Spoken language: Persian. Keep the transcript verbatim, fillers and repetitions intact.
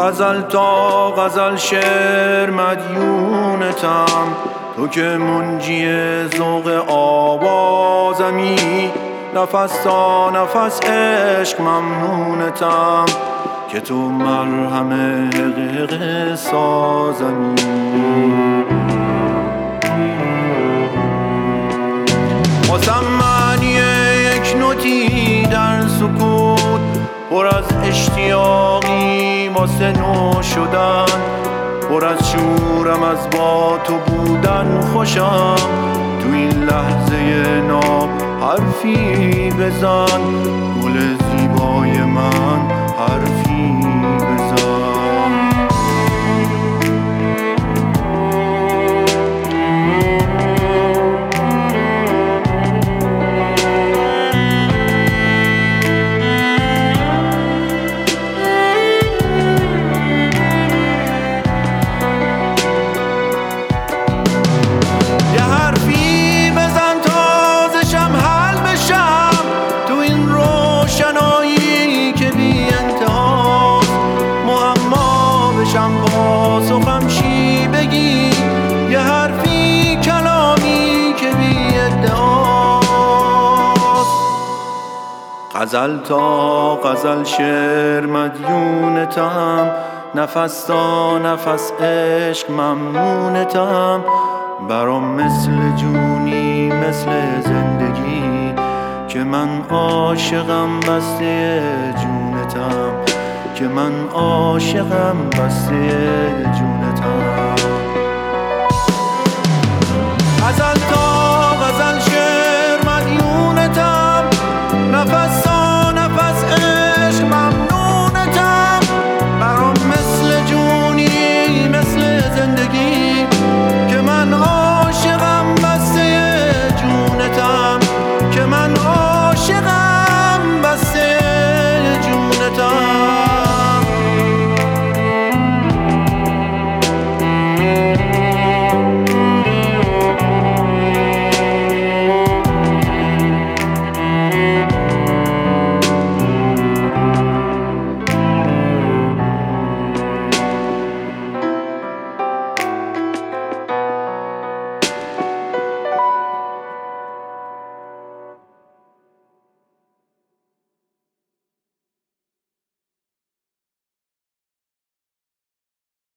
غزل تا غزل شعر مدیونتم، تو که منجی ذوق آوازمی. نفس تا نفس عشق ممنونتم، که تو مرهم حقیق سازمی. واسم معنی یک نوتی در سکوت، پر از اشتیاقی واسه نو شدن، پر از شورم از با تو بودن خوشم. تو این لحظه ناب حرفی بزن، گل زیبای من حرفی بزن. پاسخم چی بگی؟ یه حرفی کلامی که بی ادعاست. غزل تا غزل شعر مدیونتم، نفس تا نفس عشق ممنونتم. برام مثل جونی مثل زندگی، که من عاشقم بسته جونتم، که من عاشقم بسته جونتم.